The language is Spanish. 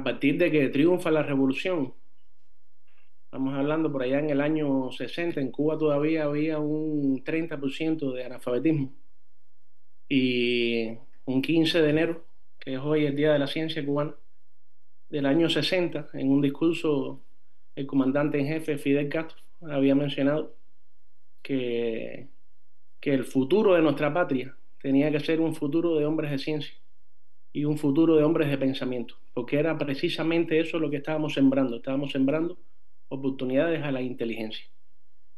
partir de que triunfa la revolución, estamos hablando por allá en el año 60, en Cuba todavía había un 30% de analfabetismo. Y un 15 de enero, que es hoy el Día de la Ciencia Cubana, del año 60, en un discurso, el comandante en jefe Fidel Castro había mencionado que, que el futuro de nuestra patria tenía que ser un futuro de hombres de ciencia y un futuro de hombres de pensamiento, porque era precisamente eso lo que estábamos sembrando oportunidades a la inteligencia.